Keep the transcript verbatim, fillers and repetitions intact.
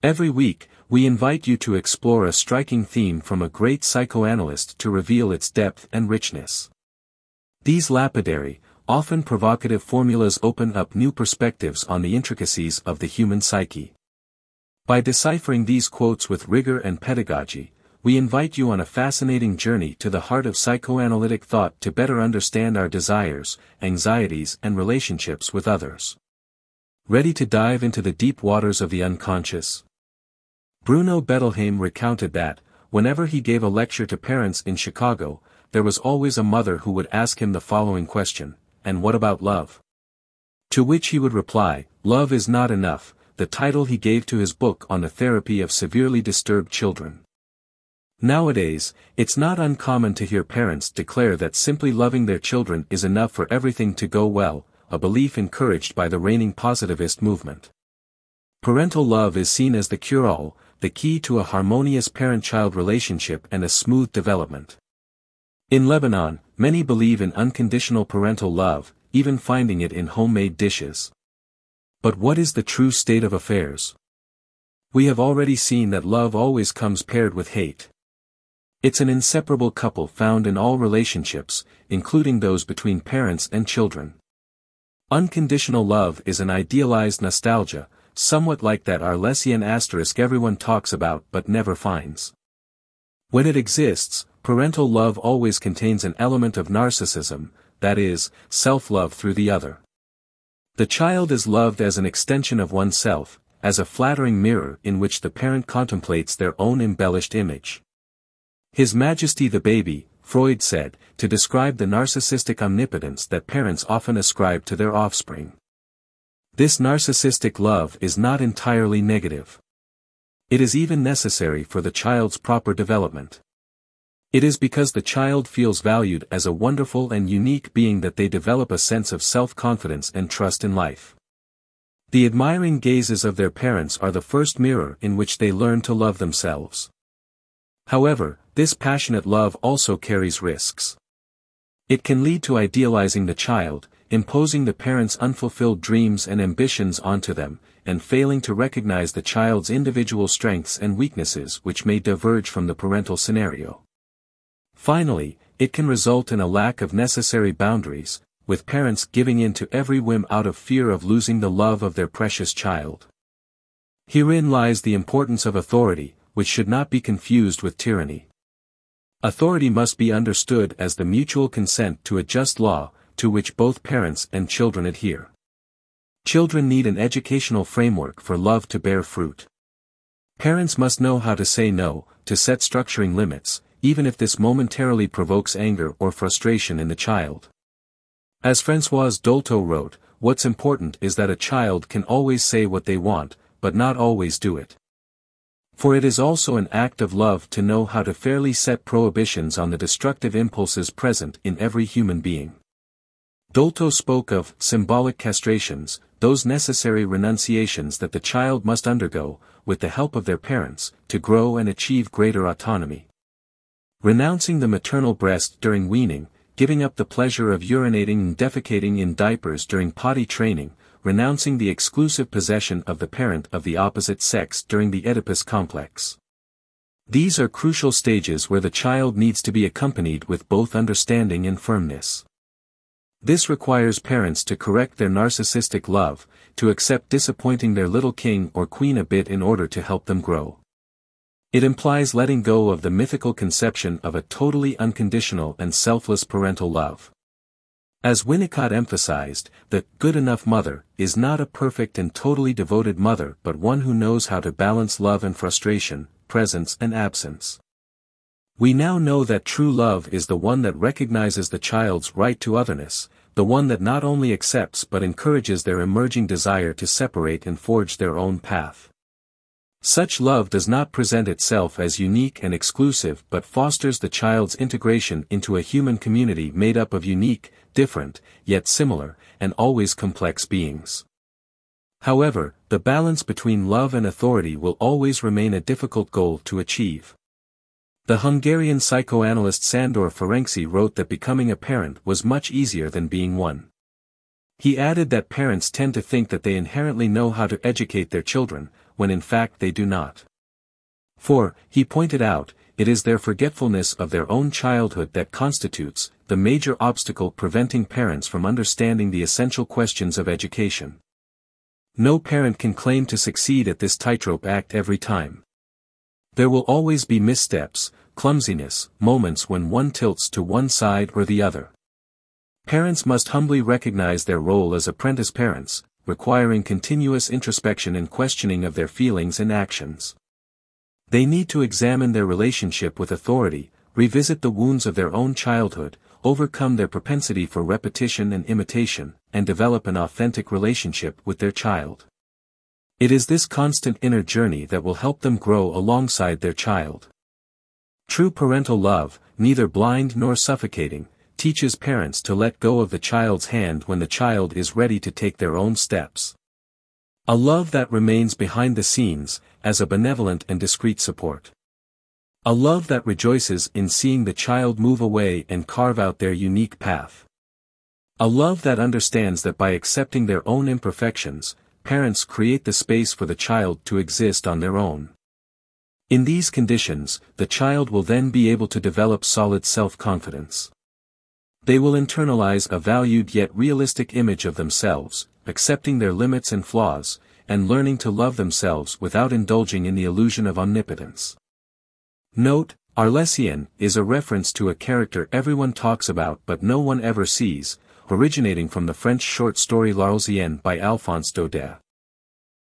Every week, we invite you to explore a striking theme from a great psychoanalyst to reveal its depth and richness. These lapidary, often provocative formulas open up new perspectives on the intricacies of the human psyche. By deciphering these quotes with rigor and pedagogy, we invite you on a fascinating journey to the heart of psychoanalytic thought to better understand our desires, anxieties, and relationships with others. Ready to dive into the deep waters of the unconscious? Bruno Bettelheim recounted that, whenever he gave a lecture to parents in Chicago, there was always a mother who would ask him the following question: "And what about love?" To which he would reply, "Love is not enough," the title he gave to his book on the therapy of severely disturbed children. Nowadays, it's not uncommon to hear parents declare that simply loving their children is enough for everything to go well, a belief encouraged by the reigning positivist movement. Parental love is seen as the cure-all, the key to a harmonious parent-child relationship and a smooth development. In Lebanon, many believe in unconditional parental love, even finding it in homemade dishes. But what is the true state of affairs? We have already seen that love always comes paired with hate. It's an inseparable couple found in all relationships, including those between parents and children. Unconditional love is an idealized nostalgia, somewhat like that Arlesian asterisk everyone talks about but never finds. When it exists, parental love always contains an element of narcissism, that is, self-love through the other. The child is loved as an extension of oneself, as a flattering mirror in which the parent contemplates their own embellished image. His Majesty the baby, Freud said, to describe the narcissistic omnipotence that parents often ascribe to their offspring. This narcissistic love is not entirely negative. It is even necessary for the child's proper development. It is because the child feels valued as a wonderful and unique being that they develop a sense of self-confidence and trust in life. The admiring gazes of their parents are the first mirror in which they learn to love themselves. However, this passionate love also carries risks. It can lead to idealizing the child, imposing the parent's unfulfilled dreams and ambitions onto them, and failing to recognize the child's individual strengths and weaknesses which may diverge from the parental scenario. Finally, it can result in a lack of necessary boundaries, with parents giving in to every whim out of fear of losing the love of their precious child. Herein lies the importance of authority, which should not be confused with tyranny. Authority must be understood as the mutual consent to a just law, to which both parents and children adhere. Children need an educational framework for love to bear fruit. Parents must know how to say no, to set structuring limits, even if this momentarily provokes anger or frustration in the child. As Françoise Dolto wrote, what's important is that a child can always say what they want, but not always do it. For it is also an act of love to know how to fairly set prohibitions on the destructive impulses present in every human being. Dolto spoke of symbolic castrations, those necessary renunciations that the child must undergo, with the help of their parents, to grow and achieve greater autonomy. Renouncing the maternal breast during weaning, giving up the pleasure of urinating and defecating in diapers during potty training, renouncing the exclusive possession of the parent of the opposite sex during the Oedipus complex. These are crucial stages where the child needs to be accompanied with both understanding and firmness. This requires parents to correct their narcissistic love, to accept disappointing their little king or queen a bit in order to help them grow. It implies letting go of the mythical conception of a totally unconditional and selfless parental love. As Winnicott emphasized, the good enough mother is not a perfect and totally devoted mother but one who knows how to balance love and frustration, presence and absence. We now know that true love is the one that recognizes the child's right to otherness, the one that not only accepts but encourages their emerging desire to separate and forge their own path. Such love does not present itself as unique and exclusive but fosters the child's integration into a human community made up of unique, different, yet similar, and always complex beings. However, the balance between love and authority will always remain a difficult goal to achieve. The Hungarian psychoanalyst Sándor Ferenczi wrote that becoming a parent was much easier than being one. He added that parents tend to think that they inherently know how to educate their children, when in fact they do not. For, he pointed out, it is their forgetfulness of their own childhood that constitutes the major obstacle preventing parents from understanding the essential questions of education. No parent can claim to succeed at this tightrope act every time. There will always be missteps, clumsiness, moments when one tilts to one side or the other. Parents must humbly recognize their role as apprentice parents, requiring continuous introspection and questioning of their feelings and actions. They need to examine their relationship with authority, revisit the wounds of their own childhood, overcome their propensity for repetition and imitation, and develop an authentic relationship with their child. It is this constant inner journey that will help them grow alongside their child. True parental love, neither blind nor suffocating, teaches parents to let go of the child's hand when the child is ready to take their own steps. A love that remains behind the scenes, as a benevolent and discreet support. A love that rejoices in seeing the child move away and carve out their unique path. A love that understands that by accepting their own imperfections, parents create the space for the child to exist on their own. In these conditions, the child will then be able to develop solid self-confidence. They will internalize a valued yet realistic image of themselves, accepting their limits and flaws, and learning to love themselves without indulging in the illusion of omnipotence. Note, Arlésienne is a reference to a character everyone talks about but no one ever sees, originating from the French short story L'Arlésienne by Alphonse Daudet.